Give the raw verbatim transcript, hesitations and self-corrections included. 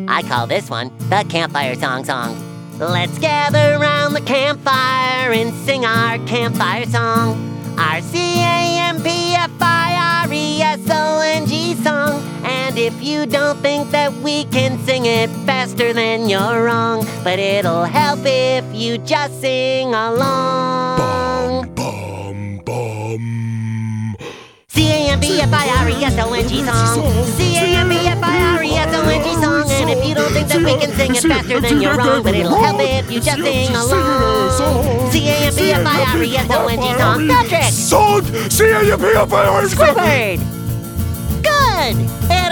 I call this one the Campfire Song Song. Let's gather around the campfire and sing our campfire song. Our C A M P F I R E S O N G song. And if you don't think that we can sing it faster, then you're wrong. But it'll help if you just sing along. Bum, bum, bum. C A M P F I R E S O N G song. C A M P F I R E S O N G song. And if you don't think that we can sing it faster, then you're wrong. But it'll help if you just sing along. C A M P F I R E S O N G song. Patrick! Song! C A M P F I R E S O N G! Squidward! Good! And